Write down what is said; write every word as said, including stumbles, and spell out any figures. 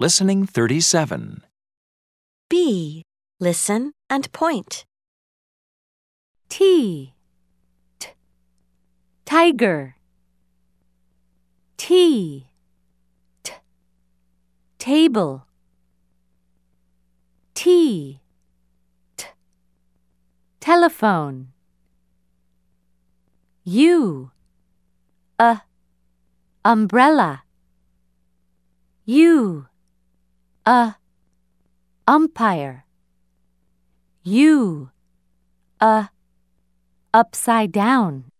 Listening thirty-seven. B. Listen and point. T. T. Tiger. T. T. Table. T. T. Telephone. U. A. Umbrella. U. A. Umpire. U. A. Upside down.